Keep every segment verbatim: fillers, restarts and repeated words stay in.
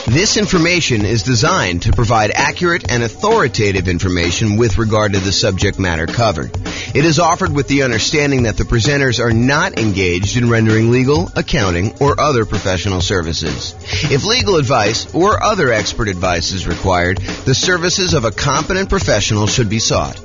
This information is designed to provide accurate and authoritative information with regard to the subject matter covered. It is offered with the understanding that the presenters are not engaged in rendering legal, accounting, or other professional services. If legal advice or other expert advice is required, the services of a competent professional should be sought.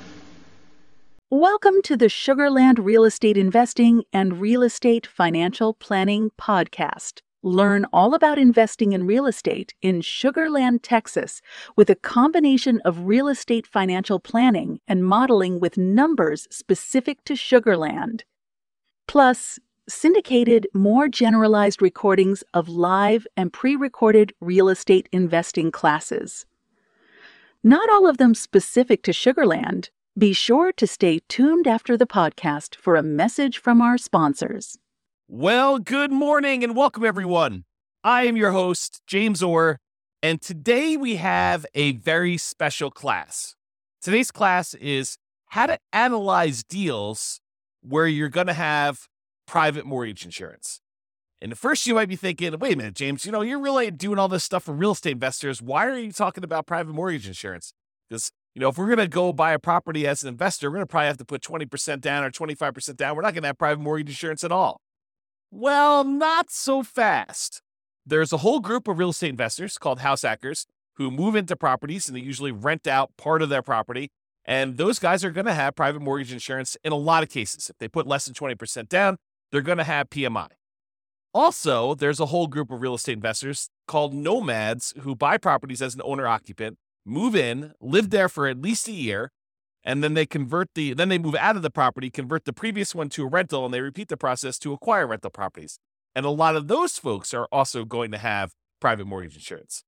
Welcome to the Sugar Land Real Estate Investing and Real Estate Financial Planning Podcast. Learn all about investing in real estate in Sugar Land, Texas, with a combination of real estate financial planning and modeling with numbers specific to Sugar Land. Plus, syndicated, more generalized recordings of live and pre-recorded real estate investing classes. Not all of them specific to Sugar Land. Be sure to stay tuned after the podcast for a message from our sponsors. Well, good morning and welcome, everyone. I am your host, James Orr, and today we have a very special class. Today's class is how to analyze deals where you're going to have private mortgage insurance. And at first you might be thinking, wait a minute, James, you know, you're really doing all this stuff for real estate investors. Why are you talking about private mortgage insurance? Because, you know, if we're going to go buy a property as an investor, we're going to probably have to put twenty percent down or twenty-five percent down. We're not going to have private mortgage insurance at all. Well, not so fast. There's a whole group of real estate investors called house hackers who move into properties and they usually rent out part of their property. And those guys are going to have private mortgage insurance in a lot of cases. If they put less than twenty percent down, they're going to have P M I. Also, there's a whole group of real estate investors called nomads who buy properties as an owner-occupant, move in, live there for at least a year, and then they convert the, then they move out of the property, convert the previous one to a rental, and they repeat the process to acquire rental properties. And a lot of those folks are also going to have private mortgage insurance.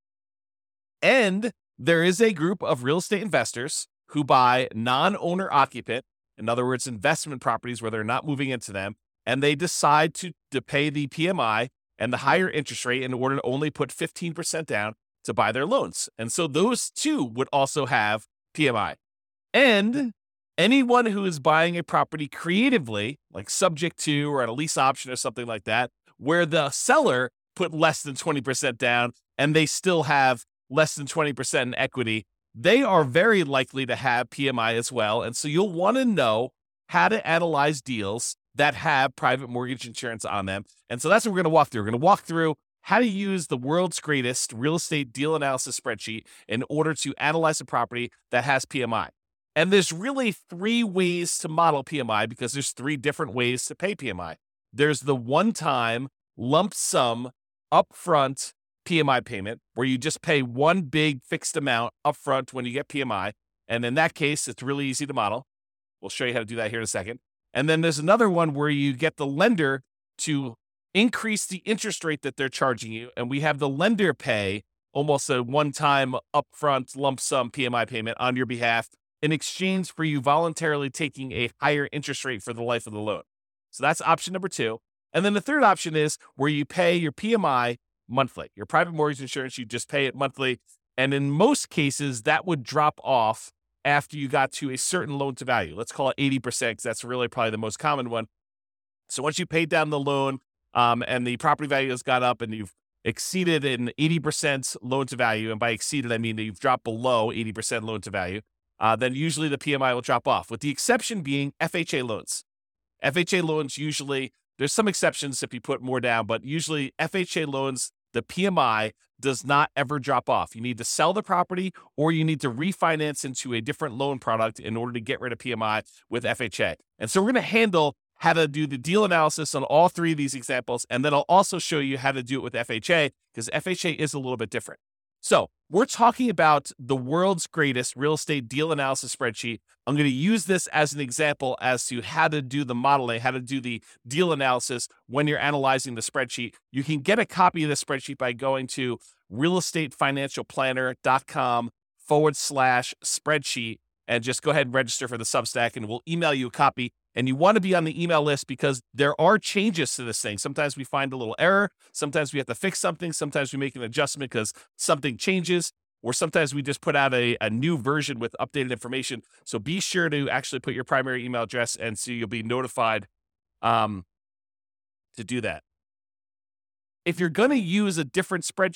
And there is a group of real estate investors who buy non-owner occupant, in other words, investment properties where they're not moving into them, and they decide to, to pay the P M I and the higher interest rate in order to only put fifteen percent down to buy their loans. And so those too would also have P M I. And anyone who is buying a property creatively, like subject to or at a lease option or something like that, where the seller put less than twenty percent down and they still have less than twenty percent in equity, they are very likely to have P M I as well. And so you'll want to know how to analyze deals that have private mortgage insurance on them. And so that's what we're going to walk through. We're going to walk through how to use the world's greatest real estate deal analysis spreadsheet in order to analyze a property that has P M I. And there's really three ways to model P M I because there's three different ways to pay P M I. There's the one-time lump sum upfront P M I payment where you just pay one big fixed amount upfront when you get P M I. And in that case, it's really easy to model. We'll show you how to do that here in a second. And then there's another one where you get the lender to increase the interest rate that they're charging you. And we have the lender pay almost a one-time upfront lump sum P M I payment on your behalf in exchange for you voluntarily taking a higher interest rate for the life of the loan. So that's option number two. And then the third option is where you pay your P M I monthly. Your private mortgage insurance, you just pay it monthly. And in most cases, that would drop off after you got to a certain loan to value. Let's call it eighty percent because that's really probably the most common one. So once you paid down the loan um, and the property value has gone up and you've exceeded an eighty percent loan to value, and by exceeded, I mean that you've dropped below eighty percent loan to value, Uh, then usually the P M I will drop off, with the exception being F H A loans. F H A loans usually, there's some exceptions if you put more down, but usually F H A loans, the P M I does not ever drop off. You need to sell the property or you need to refinance into a different loan product in order to get rid of P M I with F H A. And so we're going to handle how to do the deal analysis on all three of these examples, and then I'll also show you how to do it with F H A because F H A is a little bit different. So we're talking about the world's greatest real estate deal analysis spreadsheet. I'm going to use this as an example as to how to do the modeling, how to do the deal analysis when you're analyzing the spreadsheet. You can get a copy of the spreadsheet by going to realestatefinancialplanner.com forward slash spreadsheet and just go ahead and register for the Substack and we'll email you a copy. And you want to be on the email list because there are changes to this thing. Sometimes we find a little error. Sometimes we have to fix something. Sometimes we make an adjustment because something changes. Or sometimes we just put out a, a new version with updated information. So be sure to actually put your primary email address and so you'll be notified um, to do that. If you're going to use a different spreadsheet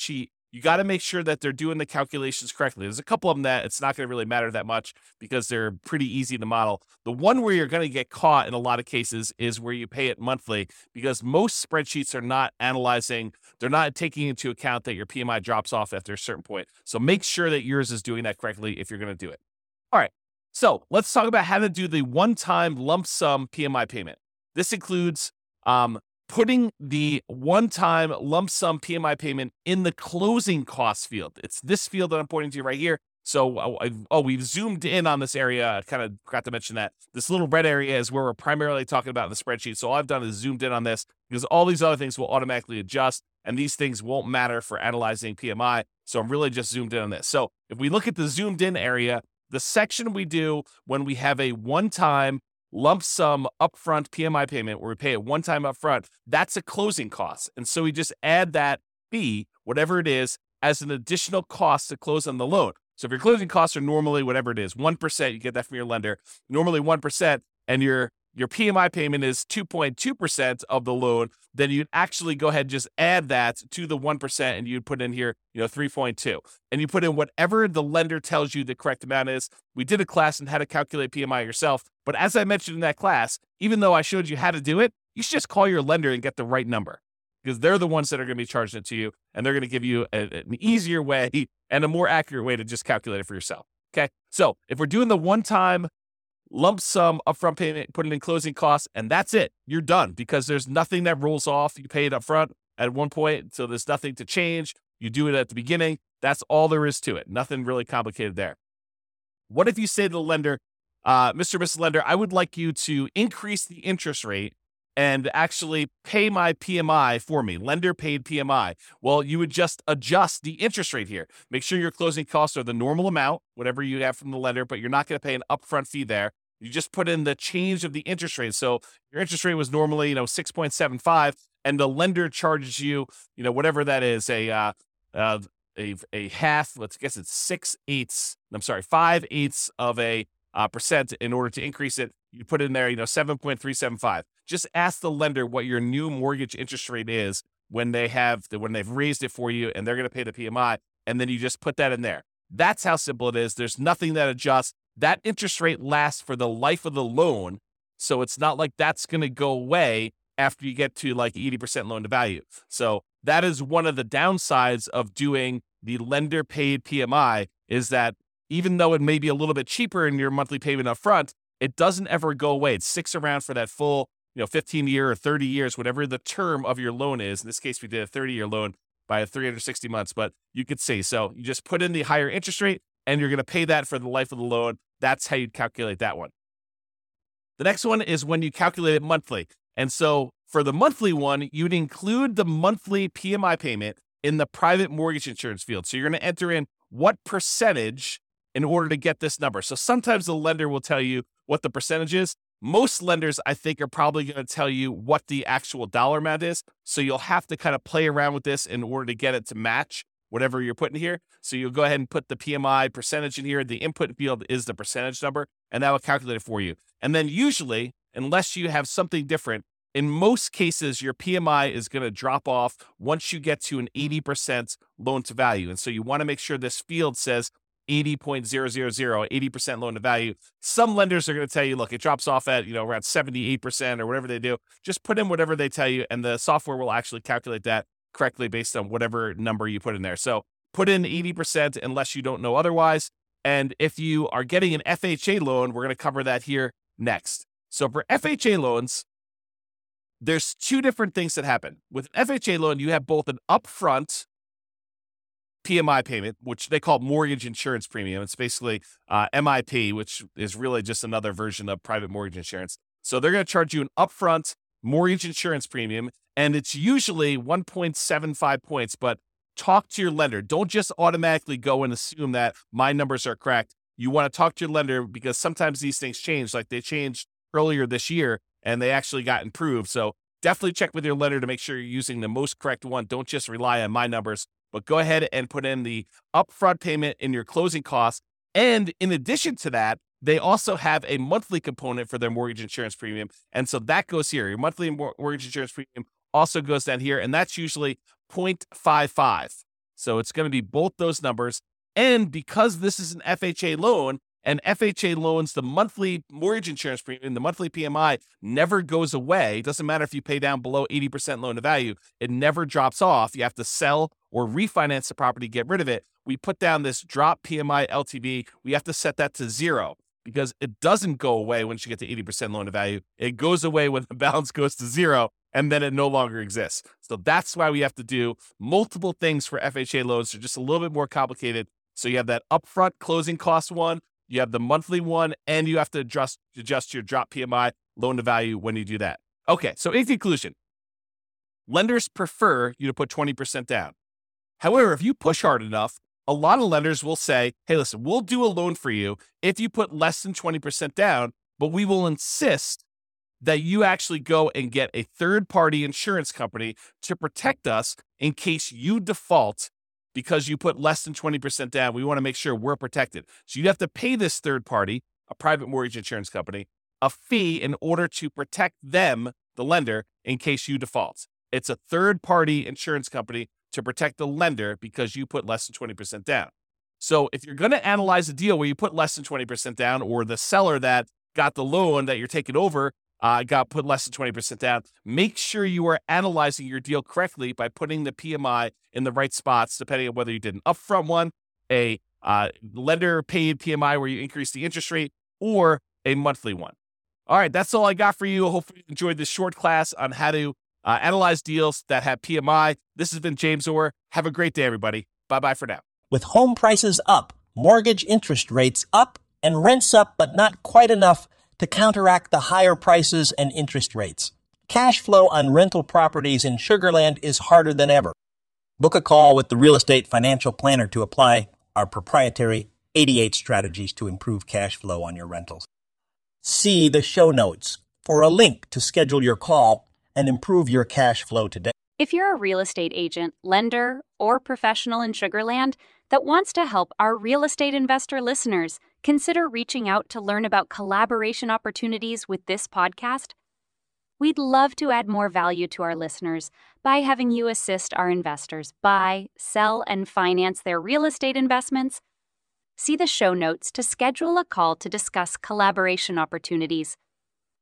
you got to make sure that they're doing the calculations correctly. There's a couple of them that it's not going to really matter that much because they're pretty easy to model. The one where you're going to get caught in a lot of cases is where you pay it monthly, because most spreadsheets are not analyzing, they're not taking into account that your P M I drops off after a certain point. So make sure that yours is doing that correctly if you're going to do it. All right. So let's talk about how to do the one-time lump sum P M I payment. This includes um, putting the one-time lump sum P M I payment in the closing costs field. It's this field that I'm pointing to right here. So, uh, oh, we've zoomed in on this area. I kind of forgot to mention that. This little red area is where we're primarily talking about in the spreadsheet. So all I've done is zoomed in on this because all these other things will automatically adjust, and these things won't matter for analyzing P M I. So I'm really just zoomed in on this. So if we look at the zoomed in area, the section we do when we have a one-time lump sum upfront P M I payment where we pay it one time upfront, that's a closing cost. And so we just add that fee, whatever it is, as an additional cost to close on the loan. So if your closing costs are normally whatever it is, one percent, you get that from your lender, normally one percent, and your your P M I payment is two point two percent of the loan, then you'd actually go ahead and just add that to the one percent, and you'd put in here, you know, three point two. And you put in whatever the lender tells you the correct amount is. We did a class on how to calculate P M I yourself, but as I mentioned in that class, even though I showed you how to do it, you should just call your lender and get the right number, because they're the ones that are going to be charging it to you, and they're going to give you a, an easier way and a more accurate way to just calculate it for yourself. Okay, so if we're doing the one-time lump sum upfront payment, put it in closing costs, and that's it. You're done, because there's nothing that rolls off. You pay it upfront at one point, so there's nothing to change. You do it at the beginning. That's all there is to it. Nothing really complicated there. What if you say to the lender, uh, Mister or Missus Lender, I would like you to increase the interest rate and actually pay my P M I for me, lender paid P M I. Well, you would just adjust the interest rate here. Make sure your closing costs are the normal amount, whatever you have from the lender, but you're not going to pay an upfront fee there. You just put in the change of the interest rate. So your interest rate was normally, you know, six point seven five, and the lender charges you, you know, whatever that is, a uh, uh, a a half. Let's guess it's six eighths. I'm sorry, five eighths of a uh, percent in order to increase it. You put in there, you know, seven point three seven five. Just ask the lender what your new mortgage interest rate is when they have the, when they've raised it for you, and they're going to pay the P M I, and then you just put that in there. That's how simple it is. There's nothing that adjusts. That interest rate lasts for the life of the loan, so it's not like that's going to go away after you get to like eighty percent loan to value. So that is one of the downsides of doing the lender paid P M I, is that even though it may be a little bit cheaper in your monthly payment up front, it doesn't ever go away. It sticks around for that full, you know, fifteen year or thirty years, whatever the term of your loan is. In this case, we did a thirty year loan by three hundred sixty months, but you could say, so you just put in the higher interest rate and you're going to pay that for the life of the loan. That's how you'd calculate that one. The next one is when you calculate it monthly. And so for the monthly one, you'd include the monthly P M I payment in the private mortgage insurance field. So you're going to enter in what percentage in order to get this number. So sometimes the lender will tell you what the percentage is. Most lenders, I think, are probably going to tell you what the actual dollar amount is. So you'll have to kind of play around with this in order to get it to match whatever you're putting here. So you'll go ahead and put the P M I percentage in here. The input field is the percentage number, and that will calculate it for you. And then usually, unless you have something different, in most cases, your P M I is going to drop off once you get to an eighty percent loan to value. And so you want to make sure this field says eighty point zero zero zero, eighty percent loan to value. Some lenders are going to tell you, look, it drops off at, you know, around seventy-eight percent or whatever they do. Just put in whatever they tell you, and the software will actually calculate that correctly based on whatever number you put in there. So put in eighty percent unless you don't know otherwise. And if you are getting an F H A loan, we're going to cover that here next. So for F H A loans, there's two different things that happen. With an F H A loan, you have both an upfront P M I payment, which they call mortgage insurance premium. It's basically uh, M I P, which is really just another version of private mortgage insurance. So they're going to charge you an upfront mortgage insurance premium, and it's usually one point seven five points, but talk to your lender. Don't just automatically go and assume that my numbers are correct. You want to talk to your lender, because sometimes these things change, like they changed earlier this year and they actually got improved. So definitely check with your lender to make sure you're using the most correct one. Don't just rely on my numbers, but go ahead and put in the upfront payment in your closing costs. And in addition to that, they also have a monthly component for their mortgage insurance premium. And so that goes here. Your monthly mortgage insurance premium also goes down here, and that's usually zero point five five. So it's going to be both those numbers. And because this is an F H A loan, and F H A loans, the monthly mortgage insurance premium, the monthly P M I never goes away. It doesn't matter if you pay down below eighty percent loan to value. It never drops off. You have to sell or refinance the property, get rid of it. We put down this drop P M I L T V. We have to set that to zero because it doesn't go away once you get to eighty percent loan to value. It goes away when the balance goes to zero, and then it no longer exists. So that's why we have to do multiple things for F H A loans. They're just a little bit more complicated. So you have that upfront closing cost one, you have the monthly one, and you have to adjust, adjust your drop P M I loan to value when you do that. Okay, so in conclusion, lenders prefer you to put twenty percent down. However, if you push hard enough, a lot of lenders will say, hey, listen, we'll do a loan for you if you put less than twenty percent down, but we will insist that you actually go and get a third-party insurance company to protect us in case you default because you put less than twenty percent down. We want to make sure we're protected. So you'd have to pay this third party, a private mortgage insurance company, a fee in order to protect them, the lender, in case you default. It's a third-party insurance company to protect the lender because you put less than twenty percent down. So if you're going to analyze a deal where you put less than twenty percent down, or the seller that got the loan that you're taking over uh, got put less than twenty percent down, make sure you are analyzing your deal correctly by putting the P M I in the right spots, depending on whether you did an upfront one, a uh, lender paid P M I where you increase the interest rate, or a monthly one. All right, that's all I got for you. Hopefully you enjoyed this short class on how to uh, analyze deals that have P M I. This has been James Orr. Have a great day, everybody. Bye-bye for now. With home prices up, mortgage interest rates up, and rents up but not quite enough to counteract the higher prices and interest rates, cash flow on rental properties in Sugar Land is harder than ever. Book a call with the Real Estate Financial Planner to apply our proprietary eighty-eight strategies to improve cash flow on your rentals. See the show notes for a link to schedule your call and improve your cash flow today. If you're a real estate agent, lender, or professional in Sugar Land that wants to help our real estate investor listeners, consider reaching out to learn about collaboration opportunities with this podcast. We'd love to add more value to our listeners by having you assist our investors buy, sell, and finance their real estate investments. See the show notes to schedule a call to discuss collaboration opportunities.